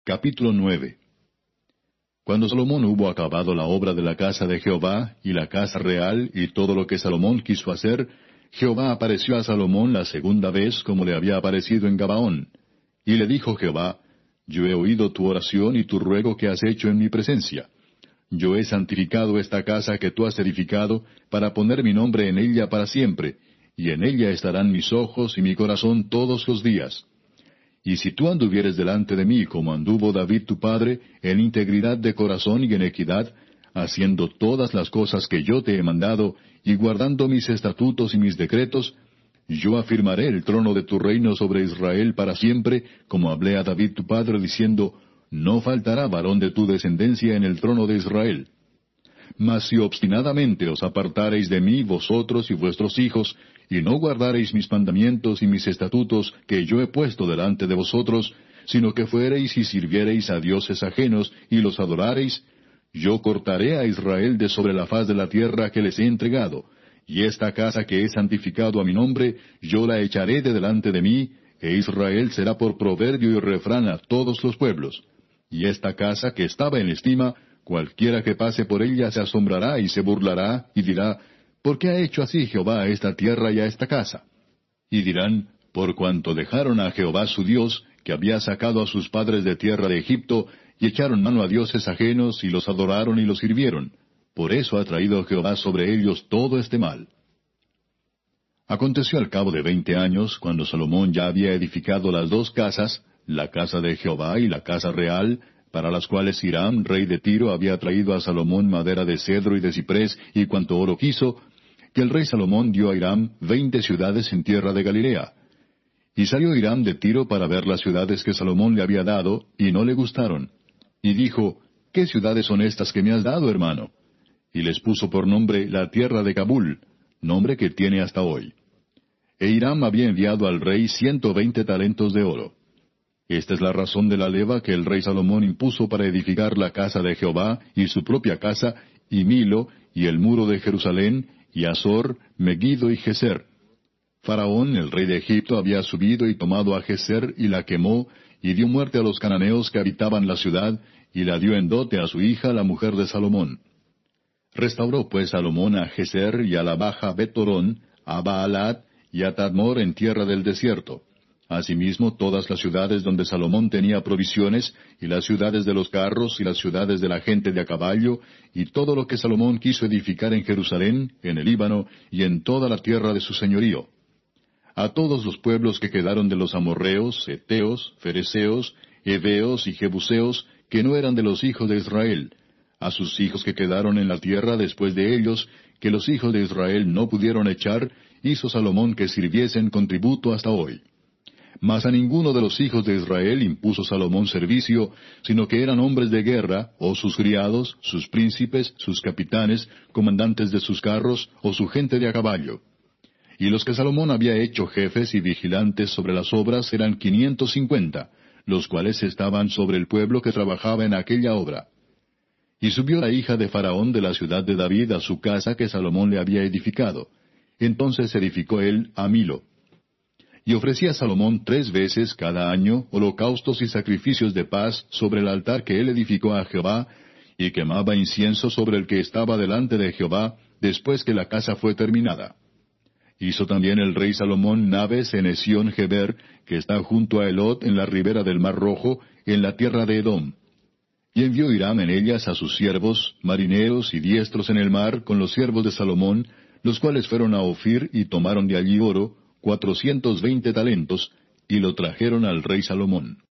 Capítulo 9. Cuando Salomón hubo acabado la obra de la casa de Jehová, y la casa real, y todo lo que Salomón quiso hacer, Jehová apareció a Salomón la segunda vez como le había aparecido en Gabaón. Y le dijo Jehová: Yo he oído tu oración y tu ruego que has hecho en mi presencia. Yo he santificado esta casa que tú has edificado, para poner mi nombre en ella para siempre, y en ella estarán mis ojos y mi corazón todos los días. Y si tú anduvieres delante de mí como anduvo David tu padre, en integridad de corazón y en equidad, haciendo todas las cosas que yo te he mandado, y guardando mis estatutos y mis decretos, yo afirmaré el trono de tu reino sobre Israel para siempre, como hablé a David tu padre, diciendo: No faltará varón de tu descendencia en el trono de Israel. Mas si obstinadamente os apartareis de mí vosotros y vuestros hijos, y no guardareis mis mandamientos y mis estatutos que yo he puesto delante de vosotros, sino que fuereis y sirviereis a dioses ajenos y los adorareis, yo cortaré a Israel de sobre la faz de la tierra que les he entregado, y esta casa que he santificado a mi nombre, yo la echaré de delante de mí, e Israel será por proverbio y refrán a todos los pueblos. Y esta casa que estaba en estima, cualquiera que pase por ella se asombrará y se burlará, y dirá: ¿Por qué ha hecho así Jehová a esta tierra y a esta casa? Y dirán: Por cuanto dejaron a Jehová su Dios, que había sacado a sus padres de tierra de Egipto, y echaron mano a dioses ajenos, y los adoraron y los sirvieron. Por eso ha traído Jehová sobre ellos todo este mal. Aconteció al cabo de 20 años, cuando Salomón ya había edificado las dos casas, la casa de Jehová y la casa real, para las cuales Hiram, rey de Tiro, había traído a Salomón madera de cedro y de ciprés y cuanto oro quiso, que el rey Salomón dio a Hiram 20 ciudades en tierra de Galilea. Y salió Hiram de Tiro para ver las ciudades que Salomón le había dado, y no le gustaron. Y dijo: ¿Qué ciudades son estas que me has dado, hermano? Y les puso por nombre la tierra de Cabul, nombre que tiene hasta hoy. E Hiram había enviado al rey 120 talentos de oro. Esta es la razón de la leva que el rey Salomón impuso para edificar la casa de Jehová, y su propia casa, y Milo, y el muro de Jerusalén, y Azor, Megiddo y Geser. Faraón, el rey de Egipto, había subido y tomado a Geser, y la quemó, y dio muerte a los cananeos que habitaban la ciudad, y la dio en dote a su hija, la mujer de Salomón. Restauró pues Salomón a Geser y a la baja Betorón, a Baalat y a Tadmor en tierra del desierto. Asimismo todas las ciudades donde Salomón tenía provisiones, y las ciudades de los carros, y las ciudades de la gente de a caballo, y todo lo que Salomón quiso edificar en Jerusalén, en el Líbano, y en toda la tierra de su señorío. A todos los pueblos que quedaron de los amorreos, heteos, fereceos, heveos y jebuseos, que no eran de los hijos de Israel, a sus hijos que quedaron en la tierra después de ellos, que los hijos de Israel no pudieron echar, hizo Salomón que sirviesen con tributo hasta hoy. Mas a ninguno de los hijos de Israel impuso Salomón servicio, sino que eran hombres de guerra, o sus criados, sus príncipes, sus capitanes, comandantes de sus carros, o su gente de a caballo. Y los que Salomón había hecho jefes y vigilantes sobre las obras eran 550, los cuales estaban sobre el pueblo que trabajaba en aquella obra. Y subió la hija de Faraón de la ciudad de David a su casa que Salomón le había edificado. Entonces edificó él a Milo. Y ofrecía Salomón 3 veces cada año holocaustos y sacrificios de paz sobre el altar que él edificó a Jehová, y quemaba incienso sobre el que estaba delante de Jehová, después que la casa fue terminada. Hizo también el rey Salomón naves en Esión Geber, que está junto a Elot en la ribera del Mar Rojo, en la tierra de Edom. Y envió Hiram en ellas a sus siervos, marineros y diestros en el mar, con los siervos de Salomón, los cuales fueron a Ofir y tomaron de allí oro, 420 talentos, y lo trajeron al rey Salomón.